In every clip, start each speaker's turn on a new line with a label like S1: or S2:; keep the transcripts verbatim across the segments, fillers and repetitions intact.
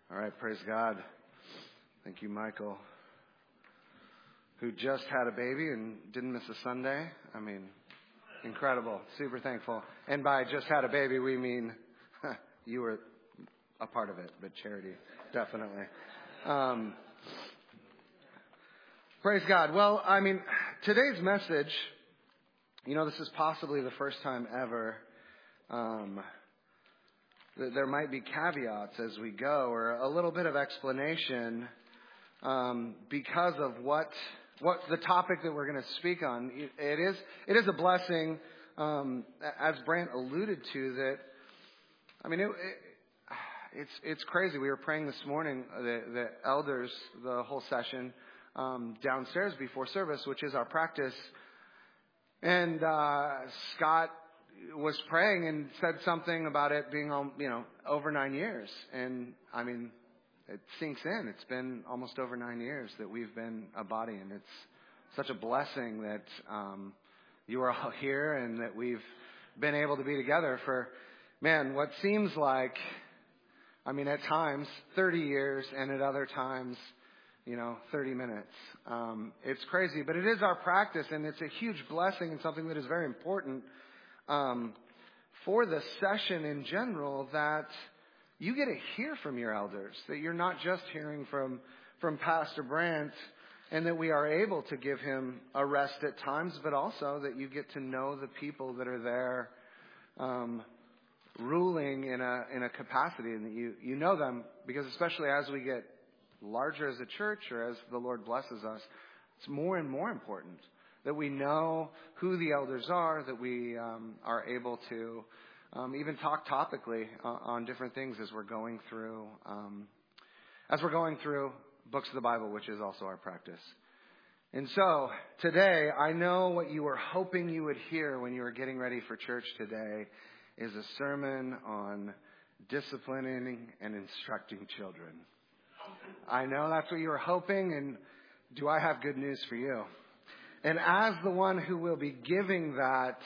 S1: All right, praise God. Thank you, Michael, who just had a baby and didn't miss a Sunday. I mean, incredible. Super thankful. And by just had a baby, we mean you were a part of it, but Charity, definitely. Um, praise God. Well, I mean, today's message, you know, this is possibly the first time ever um, that there might be caveats as we go, or a little bit of explanation um, because of what what the topic that we're going to speak on. It is it is a blessing, um, as Brant alluded to. That I mean, it, it, it's it's crazy. We were praying this morning, the, the elders, the whole session um, downstairs before service, which is our practice. And uh, Scott was praying and said something about it being, you know, over nine years. And I mean, it sinks in. It's been almost over nine years that we've been a body, and it's such a blessing that um, you are all here and that we've been able to be together for, man, what seems like, I mean, at times thirty years, and at other times, you know, thirty minutes. Um, it's crazy, but it is our practice, and it's a huge blessing and something that is very important um, for the session in general, that you get to hear from your elders, that you're not just hearing from, from Pastor Brant, and that we are able to give him a rest at times, but also that you get to know the people that are there um, ruling in a in a capacity, and that you, you know them, because especially as we get larger as a church, or as the Lord blesses us, it's more and more important that we know who the elders are, that we um, are able to um, even talk topically on, on different things as we're going through um, as we're going through books of the Bible, which is also our practice. And so today, I know what you were hoping you would hear when you were getting ready for church today is a sermon on disciplining and instructing children. I know that's what you were hoping, and do I have good news for you? And as the one who will be giving that,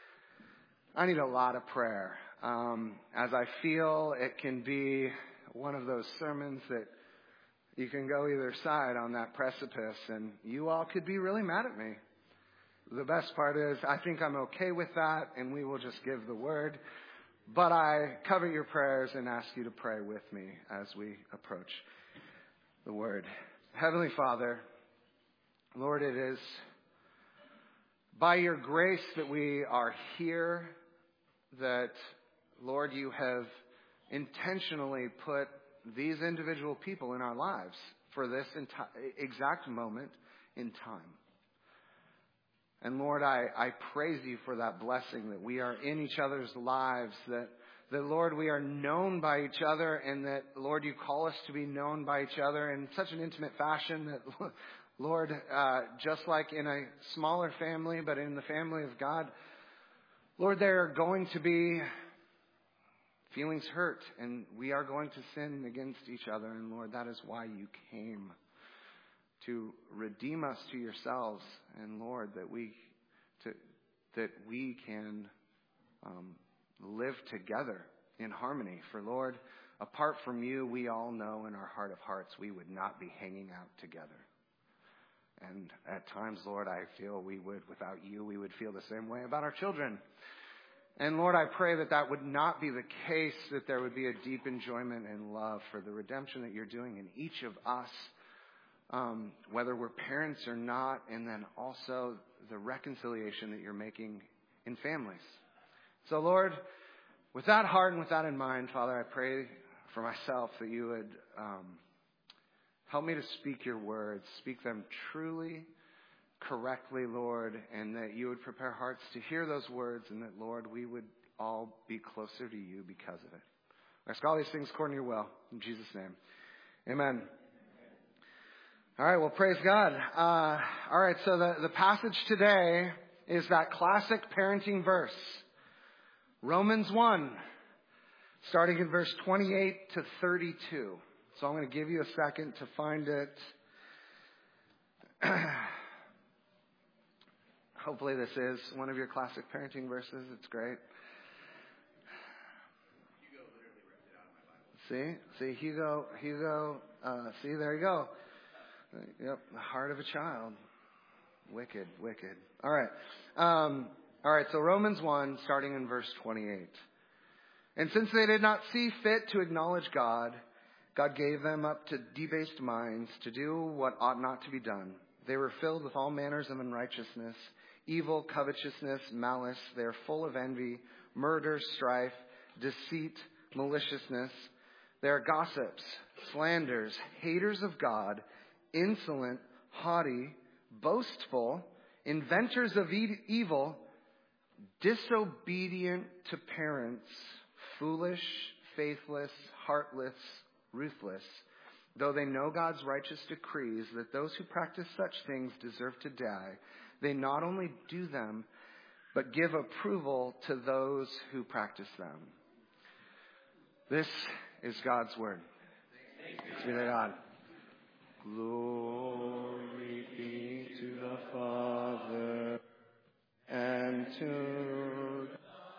S1: I need a lot of prayer. Um, as I feel it can be one of those sermons that you can go either side on that precipice, and you all could be really mad at me. The best part is I think I'm okay with that, and we will just give the word. But I cover your prayers and ask you to pray with me as we approach the word. Heavenly Father, Lord, it is by your grace that we are here, that, Lord, you have intentionally put these individual people in our lives for this enti- exact moment in time. And Lord, I, I praise you for that blessing, that we are in each other's lives, that, that, Lord, we are known by each other, and that, Lord, you call us to be known by each other in such an intimate fashion that, Lord, uh, just like in a smaller family, but in the family of God, Lord, there are going to be feelings hurt, and we are going to sin against each other. And Lord, that is why you came, to redeem us to yourselves, and Lord, that we to, that we can um, live together in harmony. For Lord, apart from you, we all know in our heart of hearts we would not be hanging out together. And at times, Lord, I feel we would, without you, we would feel the same way about our children. And Lord, I pray that that would not be the case, that there would be a deep enjoyment and love for the redemption that you're doing in each of us, um, whether we're parents or not, and then also the reconciliation that you're making in families. So Lord, with that heart and with that in mind, Father, I pray for myself that you would um, help me to speak your words, speak them truly, correctly, Lord, and that you would prepare hearts to hear those words, and that, Lord, we would all be closer to you because of it. I ask all these things according to your will. In Jesus' name, amen. All right, well, praise God. Uh, all right, so the, the passage today is that classic parenting verse, Romans one, starting in verse twenty-eight to thirty-two. So I'm going to give you a second to find it. Hopefully this is one of your classic parenting verses. It's great. See? See, Hugo, Hugo, uh, see, there you go. Yep, the heart of a child. Wicked, wicked. All right. Um, all right, so Romans one, starting in verse twenty-eight. And since they did not see fit to acknowledge God, God gave them up to debased minds to do what ought not to be done. They were filled with all manners of unrighteousness, evil, covetousness, malice. They are full of envy, murder, strife, deceit, maliciousness. They are gossips, slanders, haters of God, insolent, haughty, boastful, inventors of e- evil, disobedient to parents, foolish, faithless, heartless, ruthless. Though they know God's righteous decrees that those who practice such things deserve to die, they not only do them, but give approval to those who practice them. This is God's word. Thanks be to God. Glory be to the Father and to the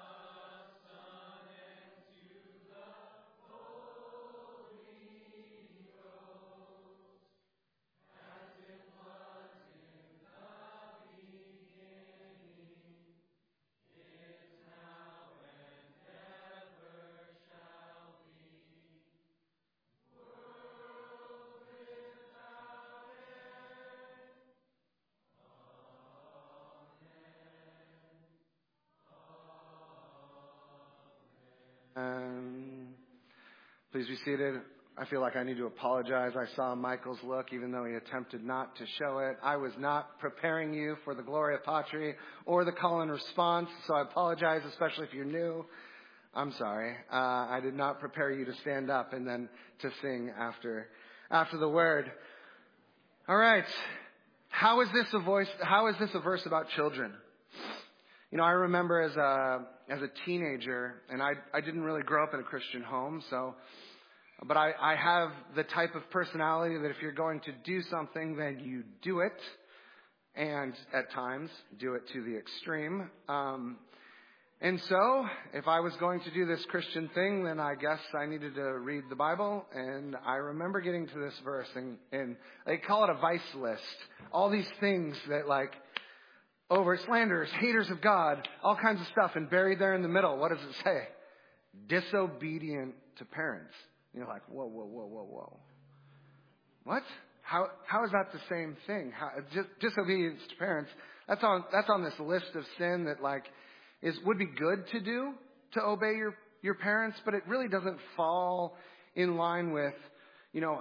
S1: Um, please be seated. I feel like I need to apologize. I saw Michael's look, even though he attempted not to show it. I was not preparing you for the Gloria Patri or the call and response, so I apologize, especially if you're new. I'm sorry. Uh, I did not prepare you to stand up and then to sing after after the word. All right. How is this a voice? How is this a verse about children? You know, I remember as a as a teenager, and I I didn't really grow up in a Christian home, so, but I, I have the type of personality that if you're going to do something, then you do it, and at times do it to the extreme. Um, and so, if I was going to do this Christian thing, then I guess I needed to read the Bible. And I remember getting to this verse, and, and they call it a vice list. All these things that like. Over slanderers, haters of God, all kinds of stuff. And buried there in the middle, what does it say? Disobedient to parents. And you're like, whoa, whoa, whoa, whoa, whoa. What? How how is that the same thing? How, just, disobedience to parents. That's on that's on this list of sin that like is would be good to do to obey your your parents, but it really doesn't fall in line with, you know,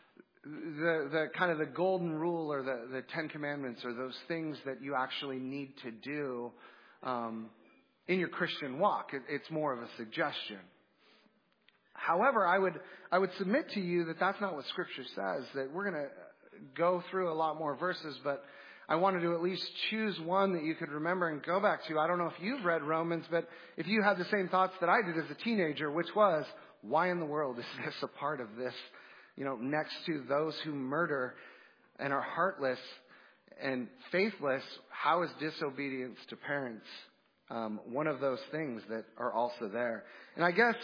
S1: the the kind of the golden rule or the, the Ten Commandments or those things that you actually need to do um, in your Christian walk. It, it's more of a suggestion. However, I would I would submit to you that that's not what Scripture says. That we're going to go through a lot more verses, but I wanted to at least choose one that you could remember and go back to. I don't know if you've read Romans, but if you had the same thoughts that I did as a teenager, which was, why in the world is this a part of this? You know, next to those who murder and are heartless and faithless, how is disobedience to parents um, one of those things that are also there? And I guess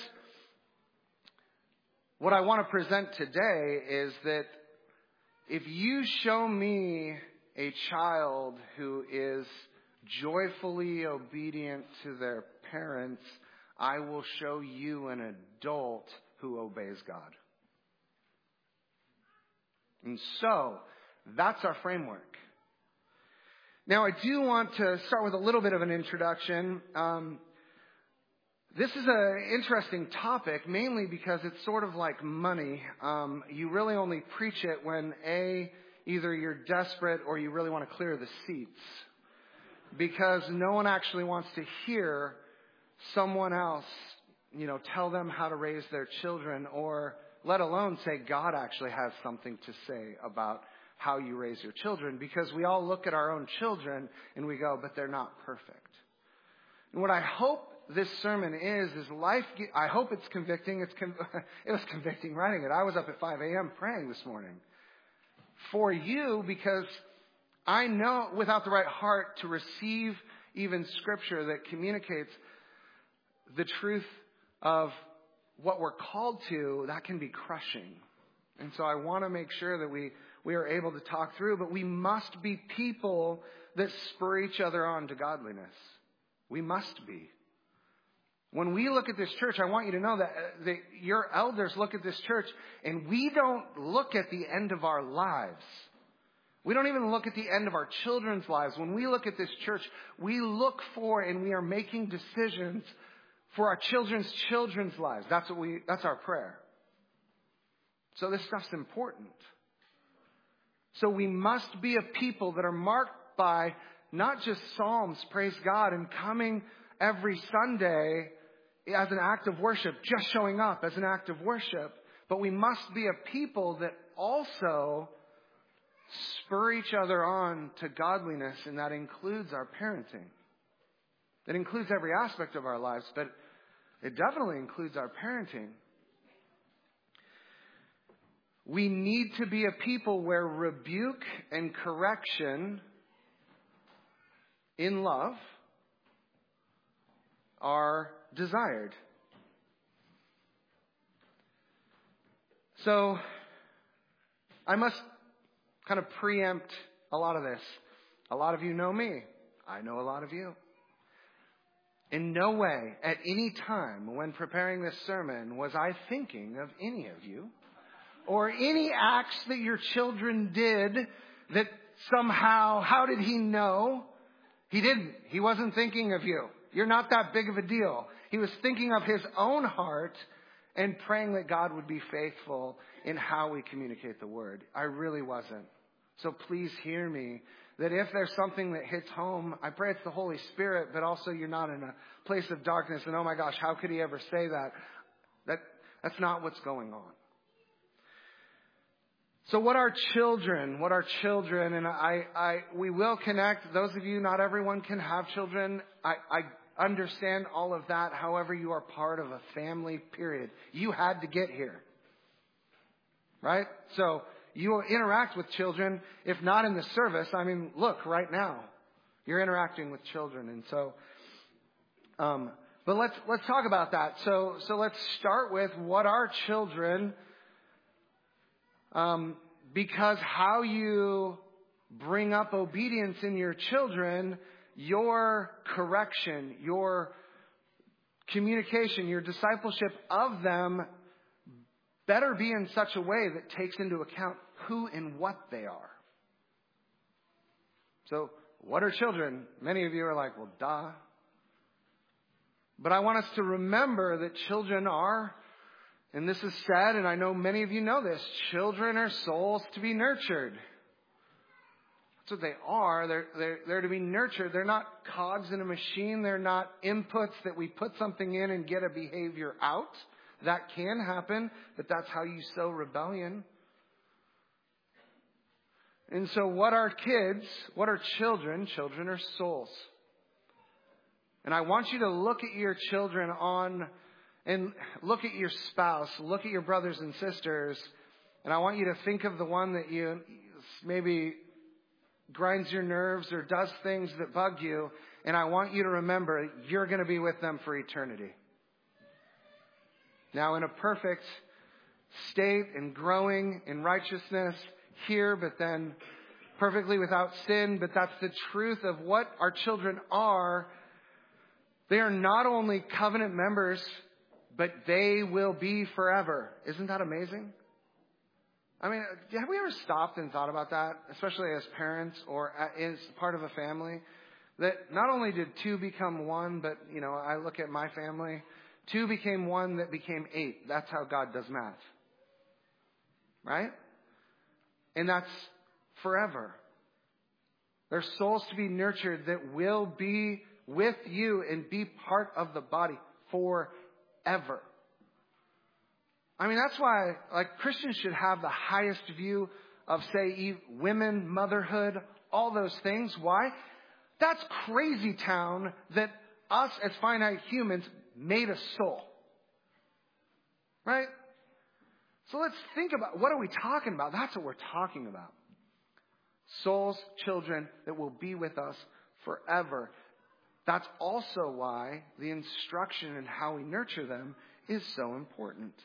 S1: what I want to present today is that if you show me a child who is joyfully obedient to their parents, I will show you an adult who obeys God. And so, that's our framework. Now, I do want to start with a little bit of an introduction. Um, this is an interesting topic, mainly because it's sort of like money. Um, you really only preach it when, A, either you're desperate or you really want to clear the seats. Because no one actually wants to hear someone else, you know, tell them how to raise their children, or let alone say God actually has something to say about how you raise your children, because we all look at our own children and we go, but they're not perfect. And what I hope this sermon is, is life, I hope it's convicting. It's con- it was convicting writing it. I was up at five a.m. praying this morning for you, because I know without the right heart to receive even Scripture that communicates the truth of what we're called to, that can be crushing. And so I want to make sure that we, we are able to talk through, but we must be people that spur each other on to godliness. We must be. When we look at this church, I want you to know that, that your elders look at this church, and we don't look at the end of our lives. We don't even look at the end of our children's lives. When we look at this church, we look for and we are making decisions for our children's children's lives. That's what we, that's our prayer. So this stuff's important. So we must be a people that are marked by not just Psalms, praise God, and coming every Sunday as an act of worship, just showing up as an act of worship. But we must be a people that also spur each other on to godliness, and that includes our parenting. It includes every aspect of our lives, but it definitely includes our parenting. We need to be a people where rebuke and correction in love are desired. So, I must kind of preempt a lot of this. A lot of you know me. I know a lot of you. In no way, at any time when preparing this sermon, was I thinking of any of you or any acts that your children did that somehow, how did he know? He didn't. He wasn't thinking of you. You're not that big of a deal. He was thinking of his own heart and praying that God would be faithful in how we communicate the word. I really wasn't. So please hear me, that if there's something that hits home, I pray it's the Holy Spirit, but also you're not in a place of darkness and, oh my gosh, how could he ever say that? That that's not what's going on. So what are children? What are children? And I, I, we will connect. Those of you, not everyone can have children. I, I understand all of that. However, you are part of a family, period. You had to get here. Right? So you will interact with children, if not in the service. I mean, look, right now, you're interacting with children. And so, um, but let's, let's talk about that. So, so let's start with what are children? Um, because how you bring up obedience in your children, your correction, your communication, your discipleship of them better be in such a way that takes into account who and what they are. So, what are children? Many of you are like, well, duh. But I want us to remember that children are, and this is said, and I know many of you know this, children are souls to be nurtured. That's what they are. They're, they're, they're to be nurtured. They're not cogs in a machine. They're not inputs that we put something in and get a behavior out. That can happen, but that's how you sow rebellion. And so what are kids? What are children? Children are souls. And I want you to look at your children on, and look at your spouse, look at your brothers and sisters, and I want you to think of the one that you maybe grinds your nerves or does things that bug you, and I want you to remember you're going to be with them for eternity. Now, in a perfect state and growing in righteousness here, but then perfectly without sin, but that's the truth of what our children are. They are not only covenant members, but they will be forever. Isn't that amazing? I mean, have we ever stopped and thought about that, especially as parents or as part of a family? That not only did two become one, but, you know, I look at my family, two became one that became eight. That's how God does math. Right? And that's forever. There's souls to be nurtured that will be with you and be part of the body forever. I mean, that's why, like, Christians should have the highest view of, say, women, motherhood, all those things. Why? That's crazy town that us as finite humans made a soul. Right? So let's think about, what are we talking about? That's what we're talking about. Souls, children that will be with us forever. That's also why the instruction in how we nurture them is so important.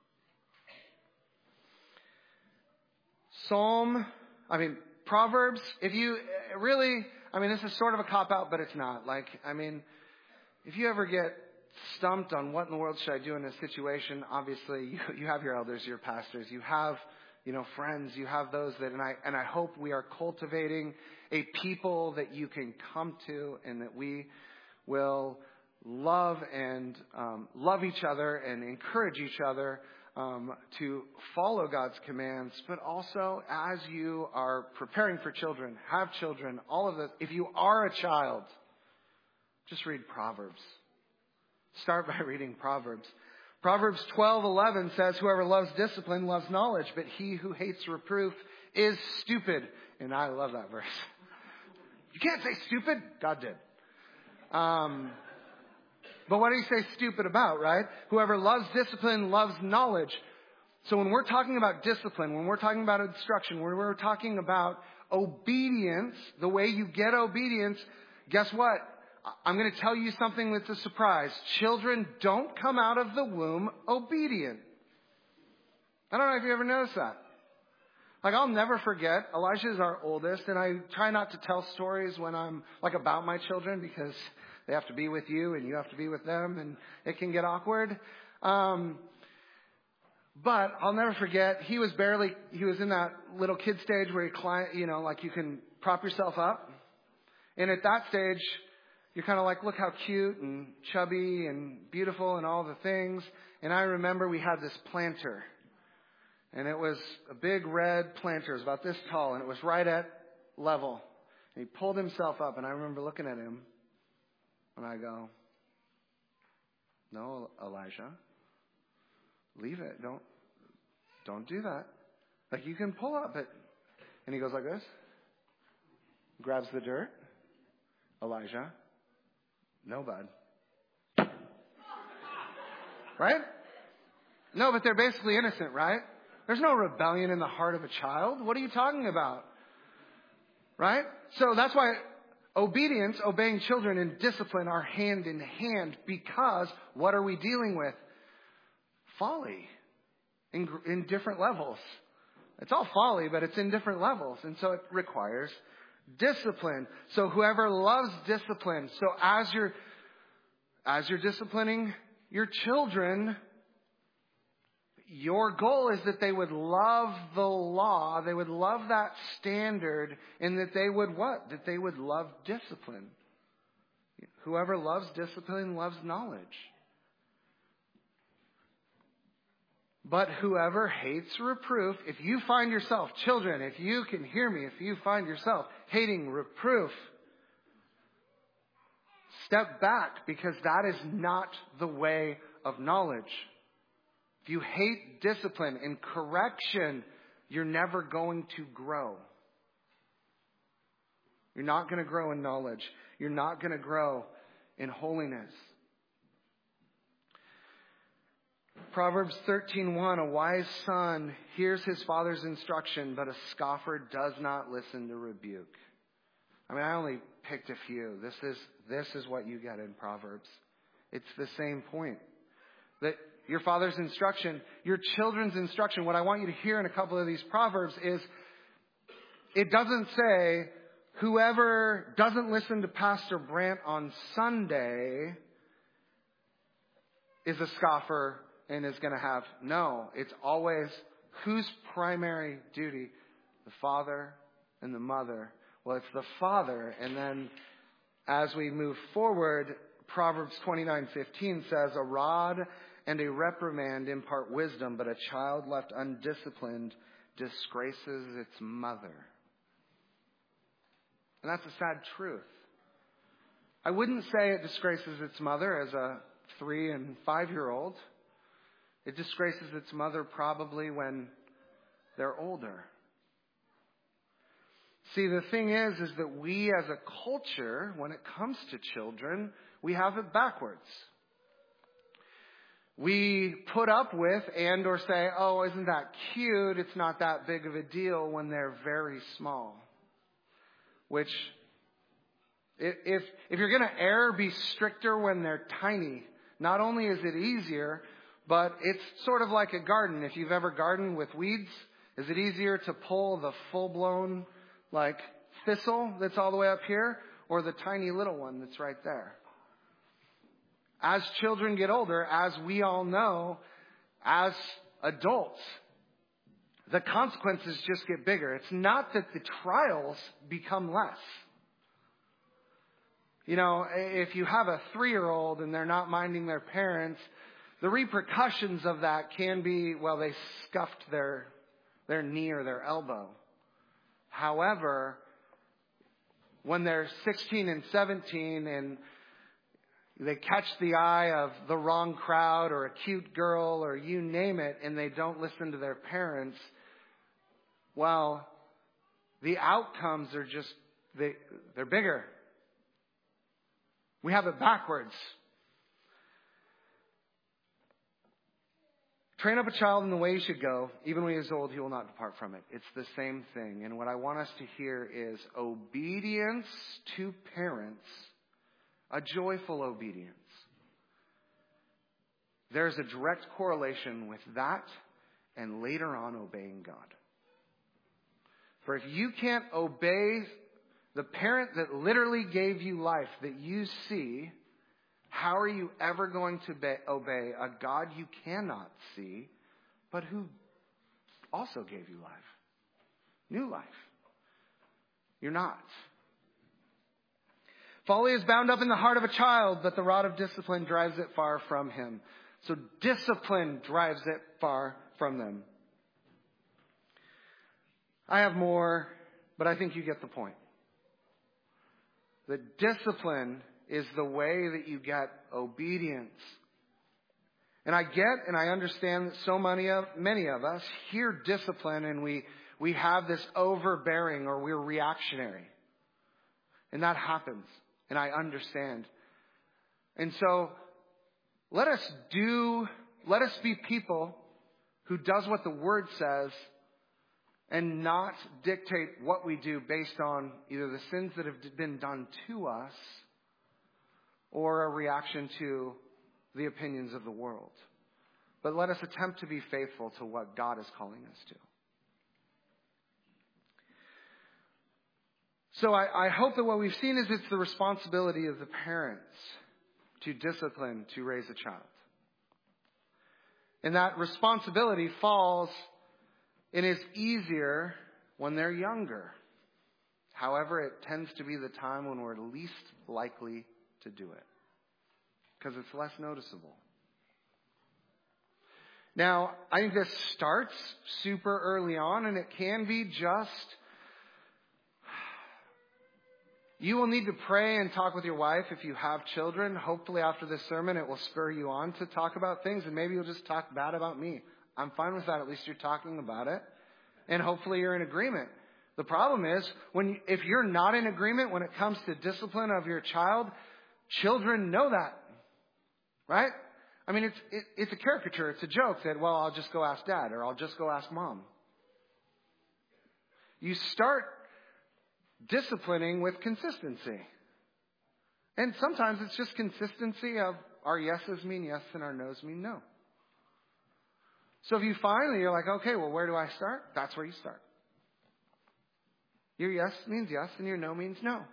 S1: Psalm, I mean, Proverbs, if you really, I mean, this is sort of a cop-out, but it's not. Like, I mean, if you ever get stumped on what in the world should I do in this situation, obviously you, you have your elders, your pastors, you have, you know, friends, you have those that, and I, and I hope we are cultivating a people that you can come to and that we will love and um, love each other and encourage each other um, to follow God's commands, but also as you are preparing for children, have children, all of this, if you are a child, just read Proverbs. Start by reading Proverbs. Proverbs twelve eleven says, whoever loves discipline loves knowledge, but he who hates reproof is stupid. And I love that verse. You can't say stupid. God did. Um, but what do you say stupid about, right? Whoever loves discipline loves knowledge. So when we're talking about discipline, when we're talking about instruction, when we're talking about obedience, the way you get obedience, guess what? I'm going to tell you something that's a surprise. Children don't come out of the womb obedient. I don't know if you ever noticed that. Like, I'll never forget, Elijah is our oldest, and I try not to tell stories when I'm, like, about my children because they have to be with you and you have to be with them, and it can get awkward. Um, but I'll never forget, he was barely, he was in that little kid stage where you climb, you know, like you can prop yourself up. And at that stage, you're kind of like, look how cute and chubby and beautiful and all the things. And I remember we had this planter. And it was a big red planter. It was about this tall. And it was right at level. And he pulled himself up. And I remember looking at him. And I go, no, Elijah. Leave it. Don't, don't do that. Like, you can pull up. But, and he goes like this. Grabs the dirt. Elijah. No, bud. Right? No, but they're basically innocent, right? There's no rebellion in the heart of a child. What are you talking about? Right? So that's why obedience, obeying children, and discipline are hand in hand, because what are we dealing with? Folly in, in different levels. It's all folly, but it's in different levels. And so it requires discipline. So whoever loves discipline, so as you're, as you're disciplining your children, your goal is that they would love the law, they would love that standard, and that they would what? That they would love discipline. Whoever loves discipline loves knowledge. But whoever hates reproof, if you find yourself, children, if you can hear me, if you find yourself hating reproof, step back, because that is not the way of knowledge. If you hate discipline and correction, you're never going to grow. You're not going to grow in knowledge. You're not going to grow in holiness. Proverbs thirteen one, a wise son hears his father's instruction, but a scoffer does not listen to rebuke. I mean, I only picked a few. This is, this is what you get in Proverbs. It's the same point. That your father's instruction, your children's instruction, what I want you to hear in a couple of these Proverbs is, it doesn't say, whoever doesn't listen to Pastor Brant on Sunday is a scoffer and is going to have, no, it's always whose primary duty? The father and the mother. Well, it's the father. And then as we move forward, Proverbs twenty-nine fifteen says, a rod and a reprimand impart wisdom, but a child left undisciplined disgraces its mother. And that's a sad truth. I wouldn't say it disgraces its mother as a three and five-year-old. It disgraces its mother probably when they're older. See, the thing is, is that we as a culture, when it comes to children, we have it backwards. We put up with and or say, oh, isn't that cute? It's not that big of a deal when they're very small. Which, if, if you're going to err, be stricter when they're tiny. Not only is it easier, but it's sort of like a garden. If you've ever gardened with weeds, is it easier to pull the full-blown, like, thistle that's all the way up here, or the tiny little one that's right there? As children get older, as we all know, as adults, the consequences just get bigger. It's not that the trials become less. You know, if you have a three-year-old and they're not minding their parents, the repercussions of that can be, well, they scuffed their their knee or their elbow. However, when they're sixteen and seventeen and they catch the eye of the wrong crowd or a cute girl or you name it, and they don't listen to their parents, well, the outcomes are just, they, they're bigger. We have it backwards. Train up a child in the way he should go. Even when he is old, he will not depart from it. It's the same thing. And what I want us to hear is obedience to parents, a joyful obedience. There's a direct correlation with that and later on obeying God. For if you can't obey the parent that literally gave you life that you see, how are you ever going to be- obey a God you cannot see, but who also gave you life? New life. You're not. Folly is bound up in the heart of a child, but the rod of discipline drives it far from him. So discipline drives it far from them. I have more, but I think you get the point. The discipline is the way that you get obedience. And I get and I understand that so many of many of us hear discipline and we, we have this overbearing or we're reactionary. And that happens. And I understand. And so let us do, let us be people who does what the Word says and not dictate what we do based on either the sins that have been done to us or a reaction to the opinions of the world. But let us attempt to be faithful to what God is calling us to. So I, I hope that what we've seen is it's the responsibility of the parents to discipline, to raise a child. And that responsibility falls and is easier when they're younger. However, it tends to be the time when we're least likely to do it, because it's less noticeable. Now, I think this starts super early on, and it can be just, you will need to pray and talk with your wife if you have children. Hopefully after this sermon, it will spur you on to talk about things, and maybe you'll just talk bad about me. I'm fine with that. At least you're talking about it, and hopefully you're in agreement. The problem is, when if you're not in agreement when it comes to discipline of your child, children know that, right? I mean, it's it, it's a caricature. It's a joke that, well, I'll just go ask dad or I'll just go ask mom. You start disciplining with consistency. And sometimes it's just consistency of our yeses mean yes and our nos mean no. So if you finally, you're like, okay, well, where do I start? That's where you start. Your yes means yes and your no means no.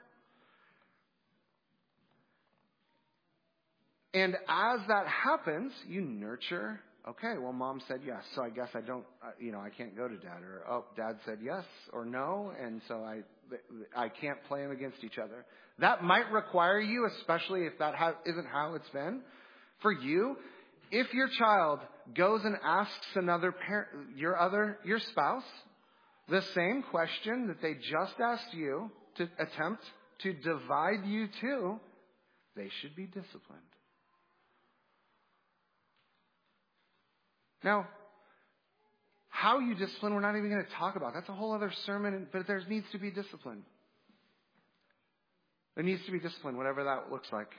S1: And as that happens, you nurture, okay, well, mom said yes, so I guess I don't, uh, you know, I can't go to dad. Or, oh, dad said yes or no, and so I I can't play them against each other. That might require you, especially if that ha- isn't how it's been, for you, if your child goes and asks another parent, your other, your spouse, the same question that they just asked you to attempt to divide you to, they should be disciplined. Now, how you discipline, we're not even going to talk about. That's a whole other sermon, but there needs to be discipline. There needs to be discipline, whatever that looks like.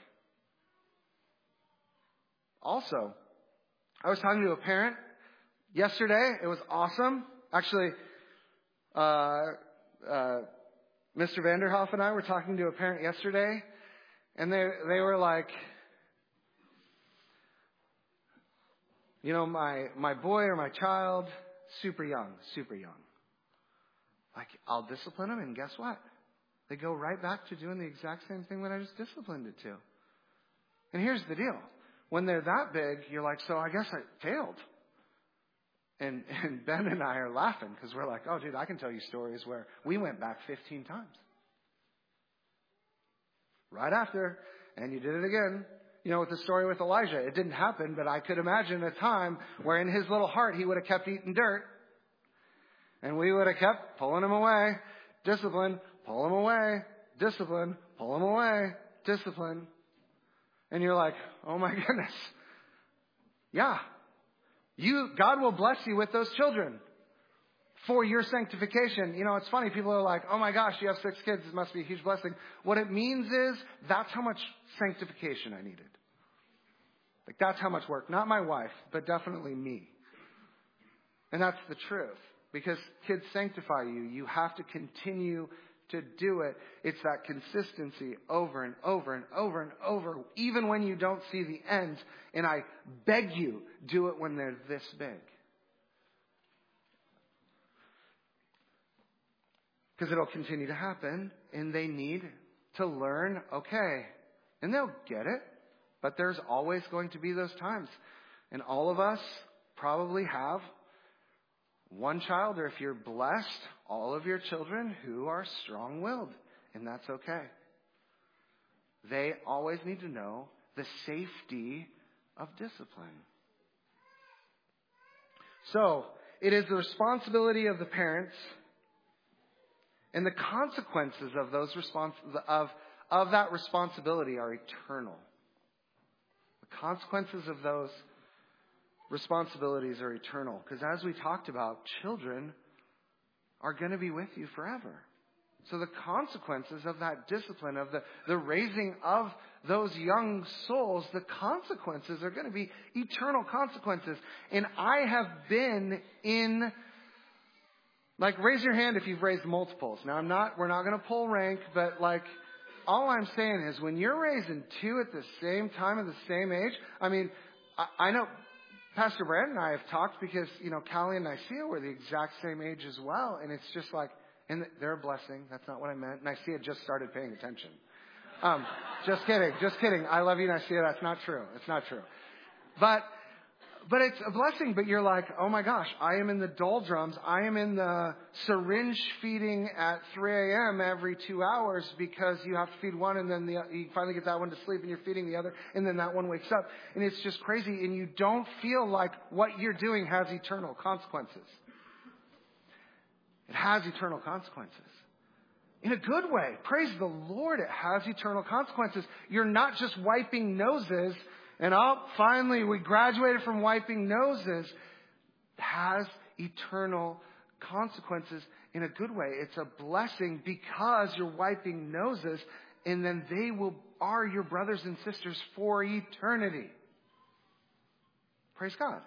S1: Also, I was talking to a parent yesterday. It was awesome. Actually, uh, uh, Mister Vanderhoff and I were talking to a parent yesterday, and they they were like, You know, my, my boy or my child, super young, super young. Like, I'll discipline them, and guess what? They go right back to doing the exact same thing that I just disciplined it to. And here's the deal. When they're that big, you're like, so I guess I failed. And, and Ben and I are laughing because we're like, oh, dude, I can tell you stories where we went back fifteen times. Right after, and you did it again. You know, with the story with Elijah, it didn't happen, but I could imagine a time where in his little heart he would have kept eating dirt. And we would have kept pulling him away. Discipline, pull him away. Discipline, pull him away. Discipline. And you're like, oh my goodness. Yeah. You, God will bless you with those children for your sanctification. You know, it's funny. People are like, oh my gosh, you have six kids. It must be a huge blessing. What it means is that's how much sanctification I needed. Like, that's how much work. Not my wife, but definitely me. And that's the truth. Because kids sanctify you. You have to continue to do it. It's that consistency over and over and over and over, even when you don't see the end. And I beg you, do it when they're this big. Because it'll continue to happen, and they need to learn, okay, and they'll get it, but there's always going to be those times. And all of us probably have one child, or if you're blessed, all of your children who are strong-willed, and that's okay. They always need to know the safety of discipline. So, it is the responsibility of the parents, and the consequences of those respons- of, of that responsibility are eternal. The consequences of those responsibilities are eternal. Because as we talked about, children are going to be with you forever. So the consequences of that discipline, of the, the raising of those young souls, the consequences are going to be eternal consequences. And I have been in, like, raise your hand if you've raised multiples. Now, I'm not, we're not going to pull rank, but like, all I'm saying is when you're raising two at the same time at the same age, I mean, I, I know Pastor Brandon and I have talked because, you know, Callie and Nicaea were the exact same age as well. And it's just like, and they're a blessing. That's not what I meant. Nicaea just started paying attention. Um, just kidding. Just kidding. I love you, Nicaea. That's not true. It's not true. But, but it's a blessing. But you're like, oh my gosh, I am in the doldrums. I am in the syringe feeding at three a.m. every two hours because you have to feed one and then the, you finally get that one to sleep and you're feeding the other and then that one wakes up. And it's just crazy. And you don't feel like what you're doing has eternal consequences. It has eternal consequences. In a good way. Praise the Lord, it has eternal consequences. You're not just wiping noses and, oh, finally we graduated from wiping noses. It has eternal consequences in a good way. It's a blessing because you're wiping noses, and then they will are your brothers and sisters for eternity. Praise God.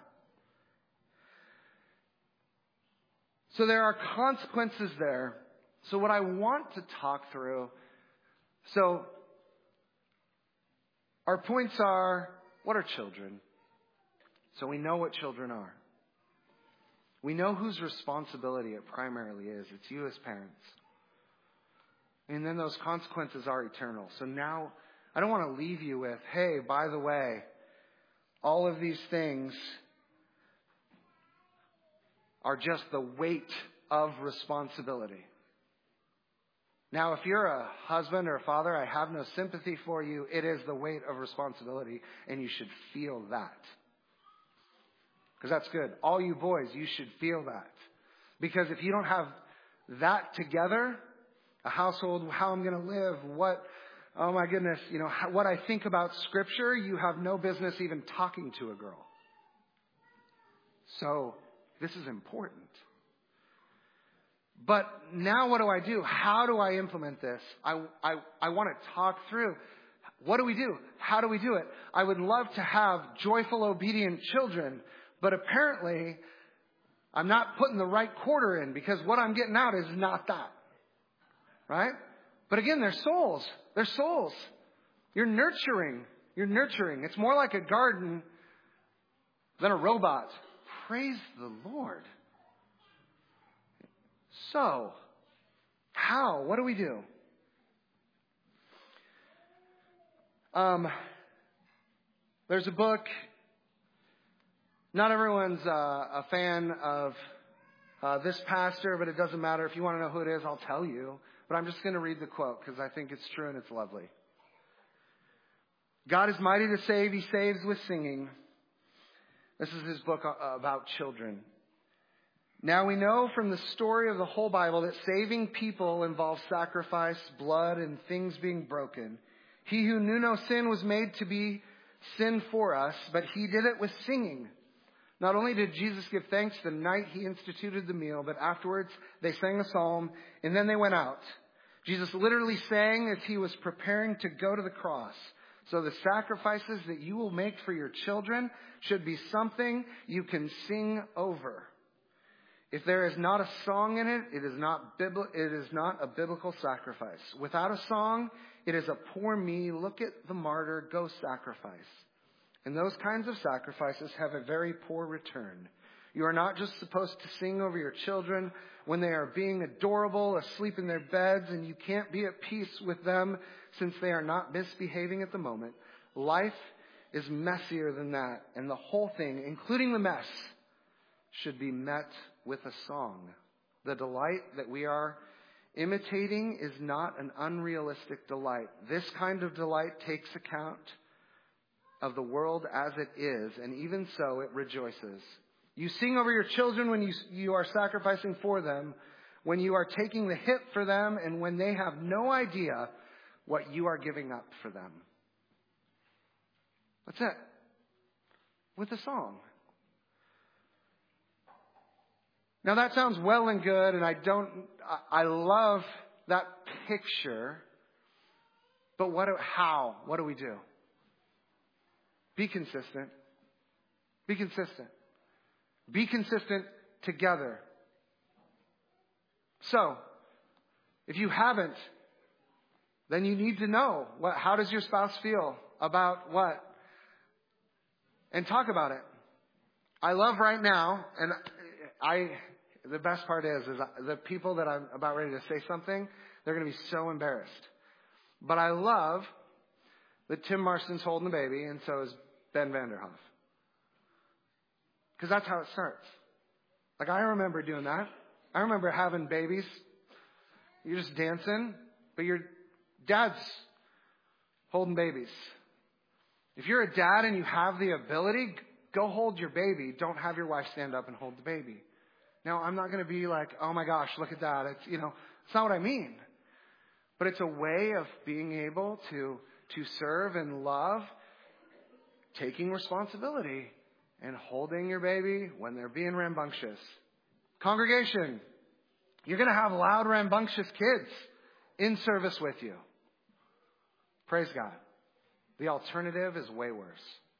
S1: So there are consequences there. So what I want to talk through, so our points are, what are children? So we know what children are. We know whose responsibility it primarily is. It's you as parents. And then those consequences are eternal. So now, I don't want to leave you with, hey, by the way, all of these things are just the weight of responsibility. Now, if you're a husband or a father, I have no sympathy for you. It is the weight of responsibility, and you should feel that. Because that's good. All you boys, you should feel that. Because if you don't have that together, a household, how I'm going to live, what, oh my goodness, you know, what I think about Scripture, you have no business even talking to a girl. So, this is important. But now what do I do? How do I implement this? I, I, I want to talk through. What do we do? How do we do it? I would love to have joyful, obedient children, but apparently I'm not putting the right quarter in because what I'm getting out is not that. Right? But again, they're souls. They're souls. You're nurturing. You're nurturing. It's more like a garden Then a robot. Praise the Lord. So, how? What do we do? Um, there's a book. Not everyone's uh, a fan of uh, this pastor, but it doesn't matter. If you want to know who it is, I'll tell you. But I'm just going to read the quote because I think it's true and it's lovely. God is mighty to save. He saves with singing. This is his book about children. Now we know from the story of the whole Bible that saving people involves sacrifice, blood, and things being broken. He who knew no sin was made to be sin for us, but he did it with singing. Not only did Jesus give thanks the night he instituted the meal, but afterwards they sang a psalm and then they went out. Jesus literally sang as he was preparing to go to the cross. So the sacrifices that you will make for your children should be something you can sing over. If there is not a song in it, it is not bibli- it is not a biblical sacrifice. Without a song, it is a poor me, look at the martyr, go sacrifice. And those kinds of sacrifices have a very poor return. You are not just supposed to sing over your children when they are being adorable, asleep in their beds, and you can't be at peace with them since they are not misbehaving at the moment. Life is messier than that, and the whole thing, including the mess, should be met with a song. The delight that we are imitating is not an unrealistic delight. This kind of delight takes account of the world as it is, and even so it rejoices. You sing over your children when you, you are sacrificing for them, when you are taking the hit for them, and when they have no idea what you are giving up for them. That's it. With a song. Now that sounds well and good, and I don't, I love that picture. But what, how? What do we do? Be consistent. Be consistent. Be consistent together. So, if you haven't, then you need to know what, how does your spouse feel about what? And talk about it. I love right now, and I, the best part is, is the people that I'm about ready to say something, they're going to be so embarrassed. But I love that Tim Marston's holding the baby, and so is Ben Vanderhoff. Because that's how it starts. Like, I remember doing that. I remember having babies. You're just dancing, but your dad's holding babies. If you're a dad and you have the ability, go hold your baby. Don't have your wife stand up and hold the baby. Now, I'm not going to be like, oh my gosh, look at that. It's, you know, it's not what I mean. But it's a way of being able to, to serve and love, taking responsibility, and holding your baby when they're being rambunctious. Congregation, you're going to have loud, rambunctious kids in service with you. Praise God. The alternative is way worse.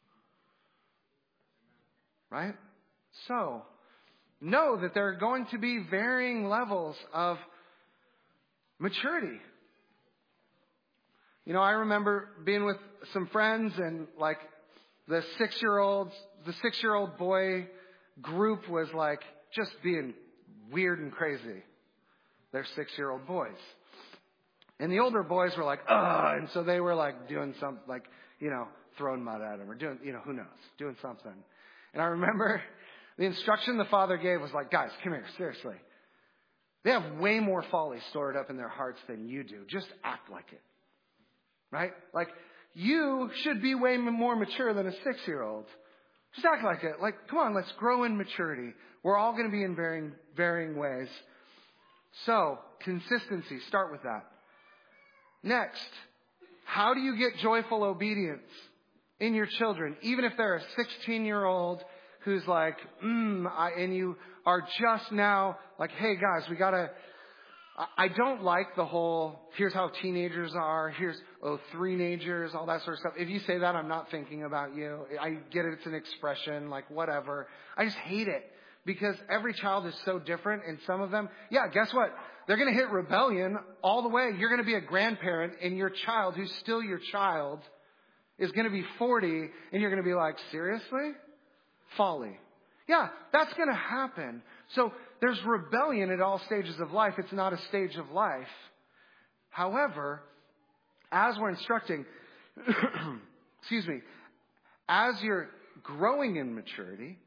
S1: Right? So, know that there are going to be varying levels of maturity. You know, I remember being with some friends and like the six-year-olds, the six-year-old boy group was like just being weird and crazy. They're six-year-old boys. And the older boys were like, ugh, and so they were like doing some, like, you know, throwing mud at him or doing, you know, who knows, doing something. And I remember the instruction the father gave was like, guys, come here, seriously. They have way more folly stored up in their hearts than you do. Just act like it. Right? Like, you should be way more mature than a six-year-old. Just act like it. Like, come on, let's grow in maturity. We're all going to be in varying, varying ways. So, consistency, start with that. Next, how do you get joyful obedience in your children? Even if they're a sixteen-year-old who's like, mm, I, and you are just now like, hey guys, we gotta, I don't like the whole, here's how teenagers are, here's, oh, three-nagers, all that sort of stuff. If you say that, I'm not thinking about you. I get it, it's an expression, like whatever. I just hate it because every child is so different, and some of them, yeah, guess what? They're going to hit rebellion all the way. You're going to be a grandparent, and your child, who's still your child, is going to be forty, and you're going to be like, seriously? folly. Yeah, that's going to happen. So there's rebellion at all stages of life. It's not a stage of life. However, as we're instructing, excuse me, as you're growing in maturity,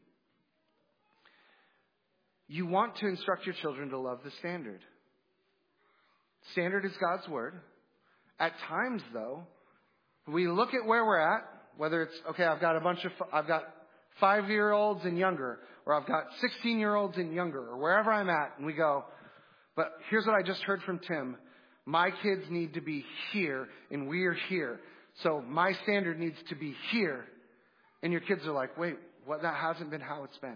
S1: you want to instruct your children to love the standard. Standard is God's word. At times, though, we look at where we're at, whether it's, okay, I've got a bunch of, I've got five-year-olds and younger, or I've got sixteen-year-olds and younger, or wherever I'm at, and we go, but here's what I just heard from Tim. My kids need to be here, and we're here. So my standard needs to be here. And your kids are like, wait, what? That hasn't been how it's been.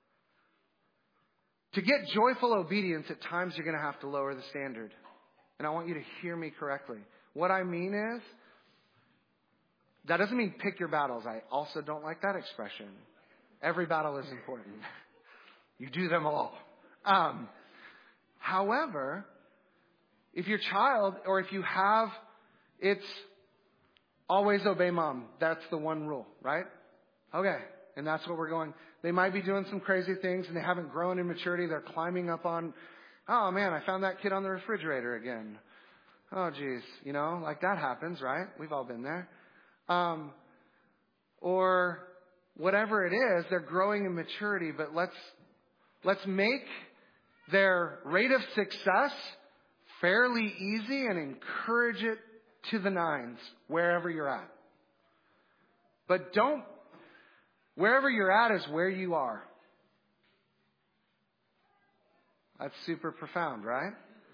S1: To get joyful obedience, at times you're going to have to lower the standard. And I want you to hear me correctly. What I mean is, that doesn't mean pick your battles. I also don't like that expression. Every battle is important. You do them all. Um, however, if your child, or if you have, it's always obey mom. That's the one rule, right? Okay. And that's what we're going. They might be doing some crazy things and they haven't grown in maturity. They're climbing up on, oh man, I found that kid on the refrigerator again. Oh geez. You know, like that happens, right? We've all been there. Um, or whatever it is, they're growing in maturity, but let's, let's make their rate of success fairly easy and encourage it to the nines, wherever you're at. But don't, wherever you're at is where you are. That's super profound, right?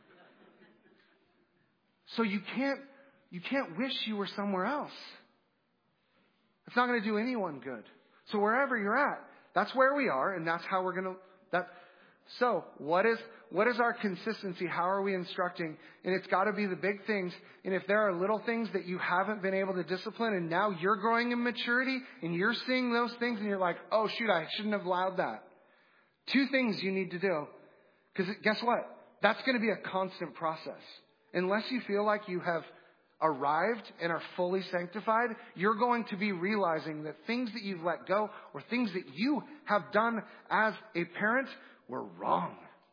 S1: So you can't, you can't wish you were somewhere else. It's not going to do anyone good. So wherever you're at, that's where we are, and that's how we're going to, that, so what is, what is our consistency? How are we instructing? And it's got to be the big things. And if there are little things that you haven't been able to discipline and now you're growing in maturity and you're seeing those things and you're like, oh shoot, I shouldn't have allowed that. Two things you need to do. Because guess what? That's going to be a constant process. Unless you feel like you have arrived and are fully sanctified, you're going to be realizing that things that you've let go or things that you have done as a parent were wrong.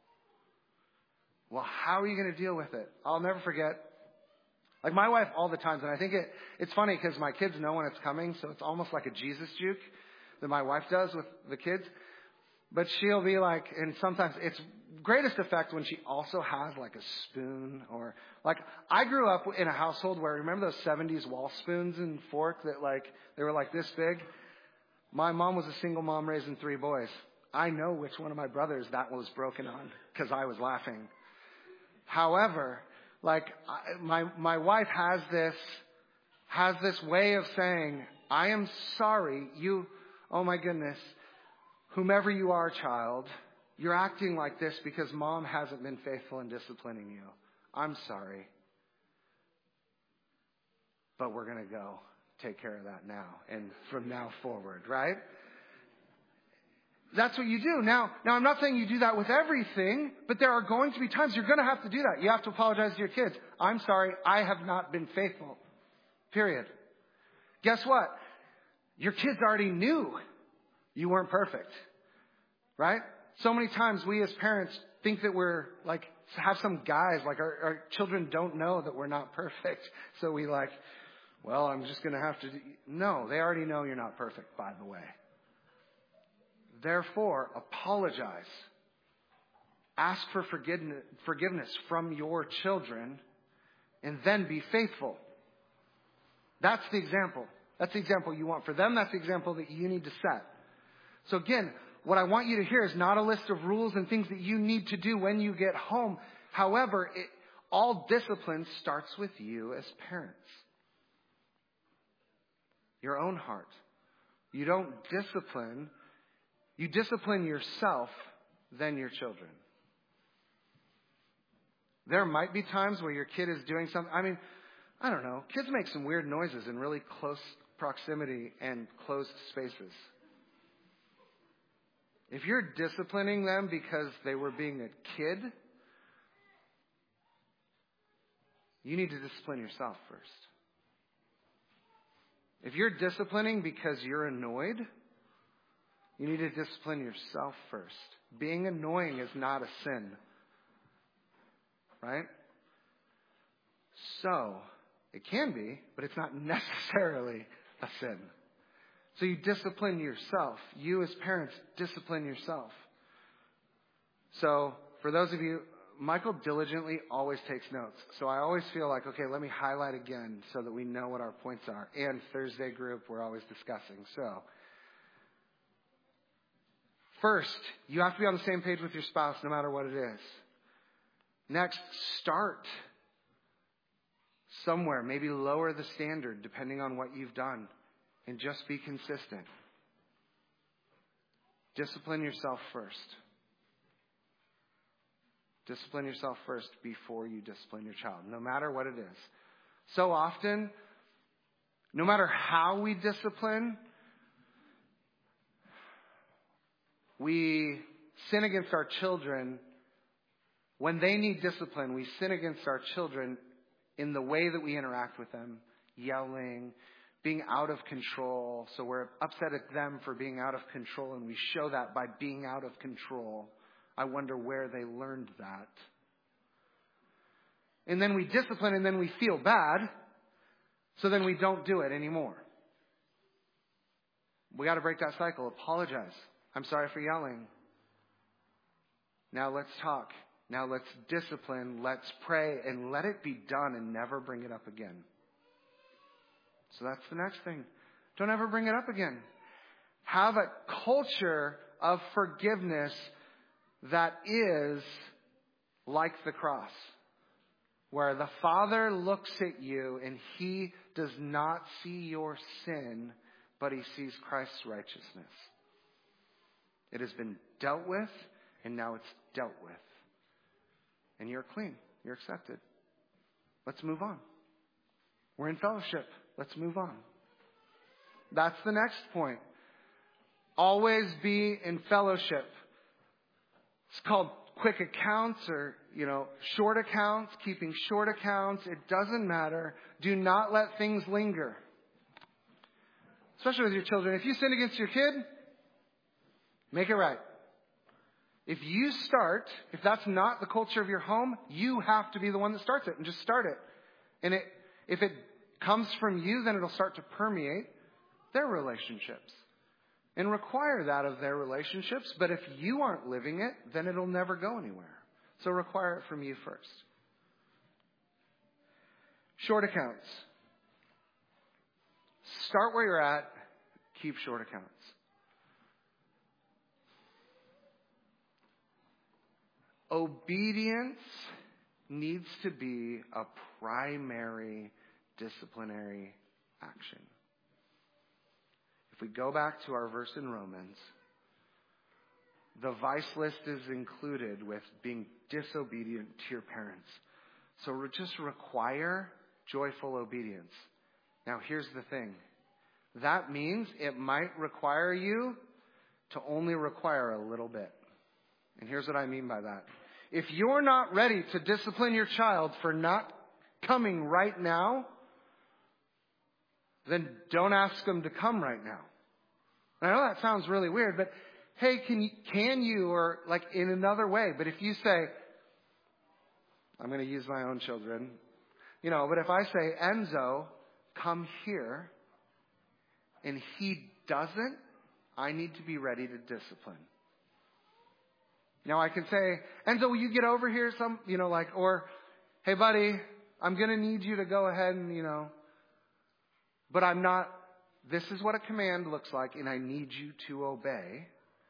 S1: Well, how are you going to deal with it? I'll never forget. Like my wife all the time, and I think it, it's funny because my kids know when it's coming, so it's almost like a Jesus juke that my wife does with the kids. But she'll be like, and sometimes it's greatest effect when she also has like a spoon or like, I grew up in a household where, remember those seventies wall spoons and fork that like, they were like this big? My mom was a single mom raising three boys. I know which one of my brothers that was broken on because I was laughing. However, like I, my, my wife has this, has this way of saying, I am sorry, you, oh my goodness, whomever you are, child, you're acting like this because mom hasn't been faithful in disciplining you. I'm sorry. But we're going to go take care of that now and from now forward, right? That's what you do. Now, now I'm not saying you do that with everything, but there are going to be times you're going to have to do that. You have to apologize to your kids. I'm sorry, I have not been faithful. Period. Guess what? Your kids already knew you weren't perfect. Right? So many times we as parents think that we're like, have some guys, like our, our children don't know that we're not perfect. So we like, well, I'm just going to have to do. No, they already know you're not perfect, by the way. Therefore, apologize. Ask for forgiveness from your children and then be faithful. That's the example. That's the example you want for them. That's the example that you need to set. So again, what I want you to hear is not a list of rules and things that you need to do when you get home. However, it, all discipline starts with you as parents. Your own heart. You don't discipline. You discipline yourself, then your children. There might be times where your kid is doing something. I mean, I don't know. Kids make some weird noises in really close proximity and closed spaces. If you're disciplining them because they were being a kid, you need to discipline yourself first. If you're disciplining because you're annoyed, You need to discipline yourself first. Being annoying is not a sin. Right? So, it can be, but it's not necessarily a sin. So you discipline yourself. You as parents, discipline yourself. So, for those of you, Michael diligently always takes notes. So I always feel like, okay, let me highlight again so that we know what our points are. And Thursday group, we're always discussing. So, first, you have to be on the same page with your spouse no matter what it is. Next, start somewhere. Maybe lower the standard depending on what you've done. And just be consistent. Discipline yourself first. Discipline yourself first before you discipline your child, no matter what it is. So often, no matter how we discipline, we sin against our children. When they need discipline, we sin against our children in the way that we interact with them, yelling, being out of control. So we're upset at them for being out of control, and we show that by being out of control. I wonder where they learned that. And then we discipline, and then we feel bad, so then we don't do it anymore. We got to break that cycle. Apologize. I'm sorry for yelling. Now let's talk. Now let's discipline. Let's pray, and let it be done, and never bring it up again. So that's the next thing. Don't ever bring it up again. Have a culture of forgiveness that is like the cross, where the Father looks at you and He does not see your sin, but He sees Christ's righteousness. It has been dealt with, and now it's dealt with. And you're clean. You're accepted. Let's move on. We're in fellowship. Let's move on. That's the next point. Always be in fellowship. It's called quick accounts or, you know, short accounts, keeping short accounts. It doesn't matter. Do not let things linger. Especially with your children. If you sin against your kid, make it right. If you start, if that's not the culture of your home, you have to be the one that starts it and just start it. And it, if it comes from you, then it'll start to permeate their relationships and require that of their relationships. But if you aren't living it, then it'll never go anywhere. So require it from you first. Short accounts. Start where you're at. Keep short accounts. Obedience needs to be a primary disciplinary action. If we go back to our verse in Romans, the vice list is included with being disobedient to your parents. So just require joyful obedience. Now here's the thing. That means it might require you to only require a little bit. And here's what I mean by that. If you're not ready to discipline your child for not coming right now, then don't ask them to come right now. And I know that sounds really weird, but hey, can you, can you, or like in another way, but if you say, I'm going to use my own children, you know, but if I say, Enzo, come here, and he doesn't, I need to be ready to discipline. Now I can say, Enzo, will you get over here? Some, you know, like, or, hey buddy, I'm going to need you to go ahead and, you know, but I'm not, this is what a command looks like and I need you to obey.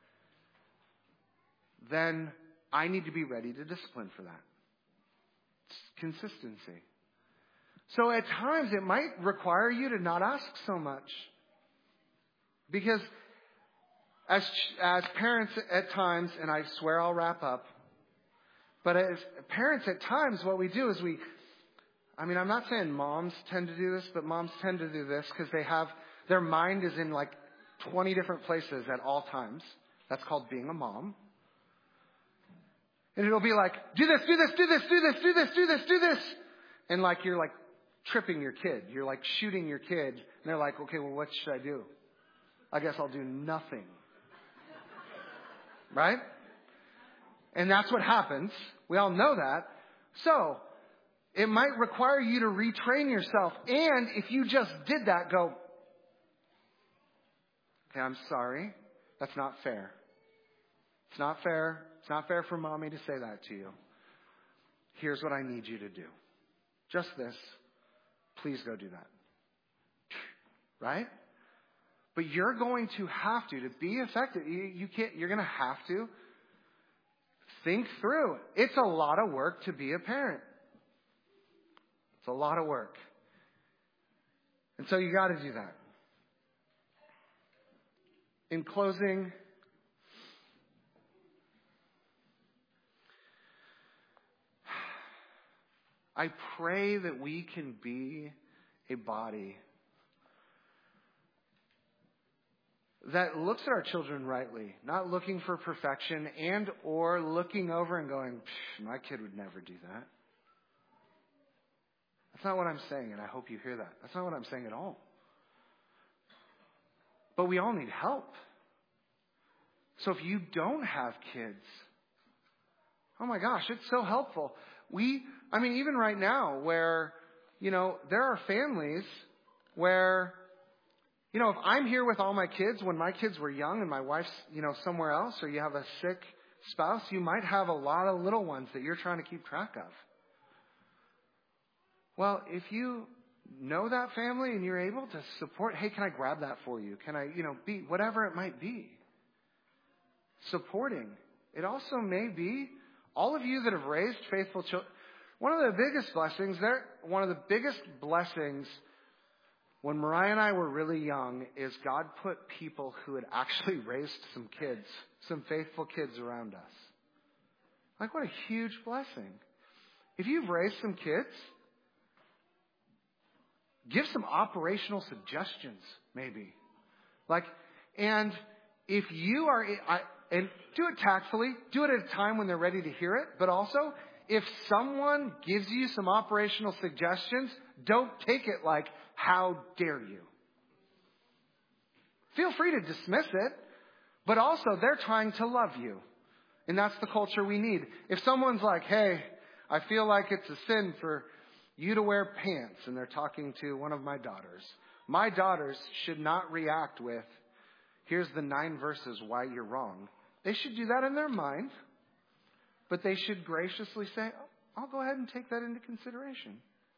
S1: Then I need to be ready to discipline for that. It's consistency. So at times it might require you to not ask so much. Because As as parents at times, and I swear I'll wrap up, but as parents at times, what we do is we, I mean, I'm not saying moms tend to do this, but moms tend to do this because they have, their mind is in like twenty different places at all times. That's called being a mom. And it'll be like, do this, do this, do this, do this, do this, do this, do this. And like you're like tripping your kid. You're like shooting your kid. And they're like, okay, well, what should I do? I guess I'll do nothing. right? And that's what happens. We all know that. So, it might require you to retrain yourself. And if you just did that, go, okay, I'm sorry. That's not fair. It's not fair. It's not fair for mommy to say that to you. Here's what I need you to do. Just this. Please go do that. Right? But you're going to have to, to be effective, you, you can't, you're going to have to think through. It's a lot of work to be a parent. It's a lot of work. And so you got to do that. In closing, I pray that we can be a body that looks at our children rightly, not looking for perfection and or looking over and going, my kid would never do that. That's not what I'm saying, and I hope you hear that. That's not what I'm saying at all. But we all need help. So if you don't have kids, oh my gosh, it's so helpful. We, I mean, even right now where, you know, there are families where, you know, if I'm here with all my kids when my kids were young and my wife's, you know, somewhere else, or you have a sick spouse, you might have a lot of little ones that you're trying to keep track of. Well, if you know that family and you're able to support, hey, can I grab that for you? Can I, you know, be, whatever it might be. Supporting. It also may be all of you that have raised faithful children. One of the biggest blessings there, one of the biggest blessings when Mariah and I were really young is God put people who had actually raised some kids, some faithful kids around us. Like, what a huge blessing. If you've raised some kids, give some operational suggestions, maybe. Like, and if you are, I, and do it tactfully, do it at a time when they're ready to hear it, but also, if someone gives you some operational suggestions, don't take it like, how dare you? Feel free to dismiss it, but also they're trying to love you. And that's the culture we need. If someone's like, hey, I feel like it's a sin for you to wear pants, and they're talking to one of my daughters, my daughters should not react with, here's the nine verses why you're wrong. They should do that in their mind, but they should graciously say, I'll go ahead and take that into consideration.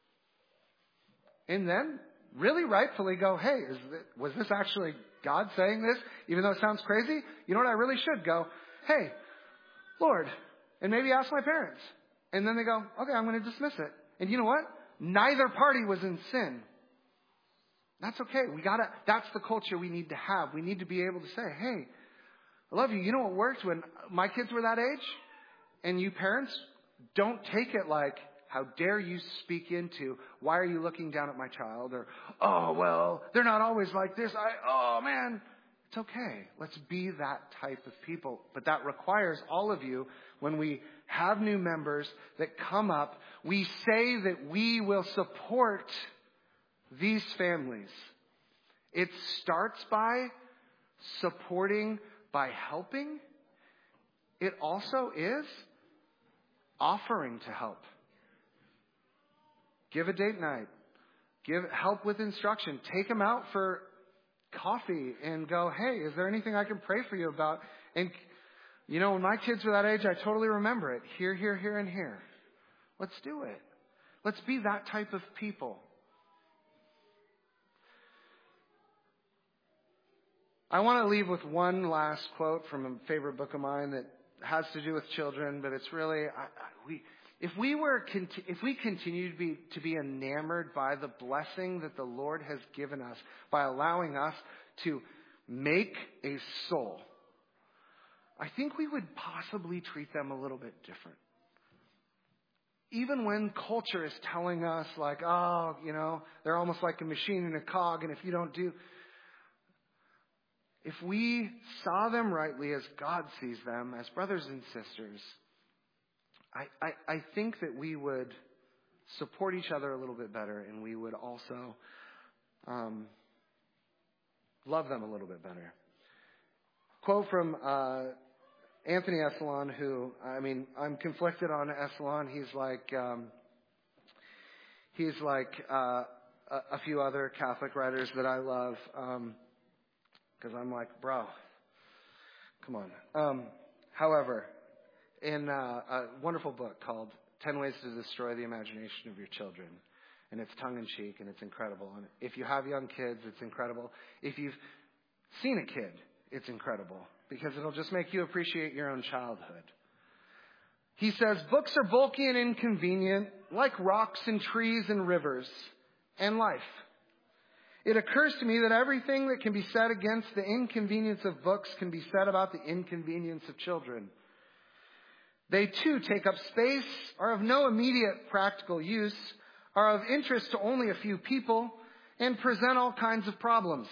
S1: And then really rightfully go, hey, is it, was this actually God saying this? Even though it sounds crazy, you know what I really should go, hey, Lord, and maybe ask my parents. And then they go, okay, I'm going to dismiss it. And you know what? Neither party was in sin. That's okay. We gotta, that's the culture we need to have. We need to be able to say, hey, I love you. You know what worked when my kids were that age? And you parents, don't take it like, how dare you speak into, why are you looking down at my child? Or, oh, well, they're not always like this. I, oh, man. It's okay. Let's be that type of people. But that requires all of you, when we have new members that come up, we say that we will support these families. It starts by supporting, by helping. It also is offering to help. Give a date night. Give help with instruction. Take them out for coffee and go, hey, is there anything I can pray for you about? And, you know, when my kids were that age, I totally remember it. Here, here, here, and here. Let's do it. Let's be that type of people. I want to leave with one last quote from a favorite book of mine that has to do with children, but it's really, I, I, we... If we were, if we continue to be, to be enamored by the blessing that the Lord has given us by allowing us to make a soul, I think we would possibly treat them a little bit different. Even when culture is telling us like, oh, you know, they're almost like a machine and a cog, and if you don't do, if we saw them rightly as God sees them, as brothers and sisters, I, I, I think that we would support each other a little bit better, and we would also um, love them a little bit better. Quote from uh, Anthony Esalon, who, I mean, I'm conflicted on Esalon. He's like, um, he's like uh, a, a few other Catholic writers that I love, because um, I'm like, bro, come on. Um, however, in uh, a wonderful book called ten Ways to Destroy the Imagination of Your Children, and it's tongue-in-cheek, and it's incredible. And if you have young kids, it's incredible. If you've seen a kid, it's incredible, because it'll just make you appreciate your own childhood. He says, books are bulky and inconvenient, like rocks and trees and rivers and life. It occurs to me that everything that can be said against the inconvenience of books can be said about the inconvenience of children. They too take up space, are of no immediate practical use, are of interest to only a few people, and present all kinds of problems.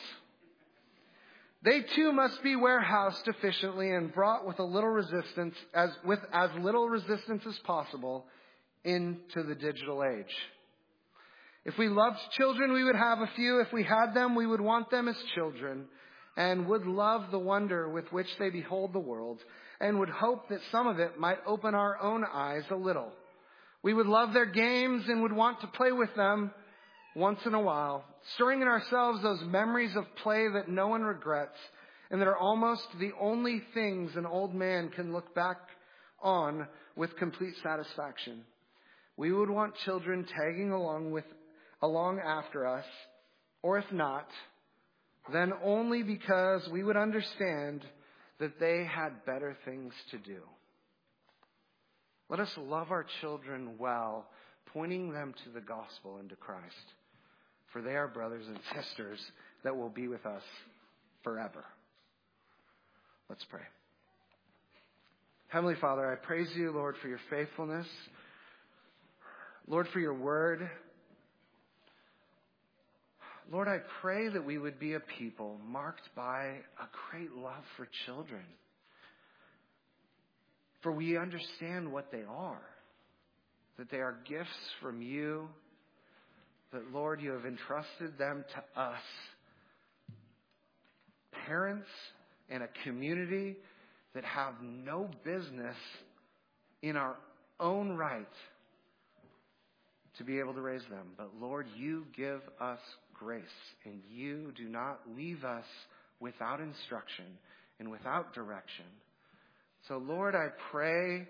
S1: They too must be warehoused efficiently and brought with a little resistance, as with as little resistance as possible, into the digital age. If we loved children, we would have a few. If we had them, we would want them as children, and would love the wonder with which they behold the world, and would hope that some of it might open our own eyes a little. We would love their games and would want to play with them once in a while, stirring in ourselves those memories of play that no one regrets and that are almost the only things an old man can look back on with complete satisfaction. We would want children tagging along with along after us, or if not, then only because we would understand that they had better things to do. Let us love our children well, pointing them to the gospel and to Christ, for they are brothers and sisters that will be with us forever. Let's pray. Heavenly Father, I praise you, Lord, for your faithfulness. Lord, for your word. Lord, I pray that we would be a people marked by a great love for children. For we understand what they are, that they are gifts from you, that, Lord, you have entrusted them to us, parents and a community that have no business in our own right to be able to raise them. But, Lord, you give us grace, and you do not leave us without instruction and without direction. So, Lord, I pray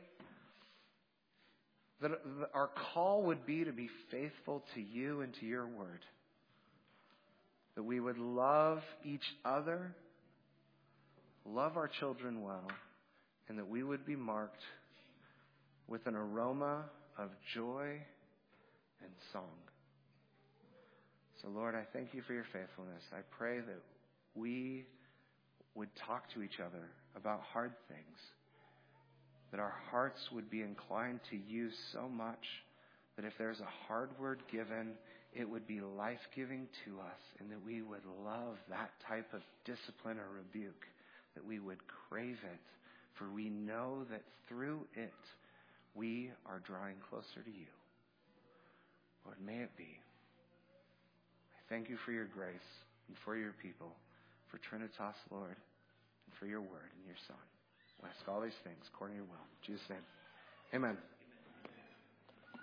S1: that our call would be to be faithful to you and to your word. That we would love each other, love our children well, and that we would be marked with an aroma of joy and song. So, Lord, I thank you for your faithfulness. I pray that we would talk to each other about hard things, that our hearts would be inclined to you so much that if there's a hard word given, it would be life-giving to us, and that we would love that type of discipline or rebuke, that we would crave it, for we know that through it we are drawing closer to you. Lord, may it be. I thank you for your grace and for your people, for Trinitas, Lord, and for your word and your Son. I ask all these things according to your will. In Jesus' name, amen.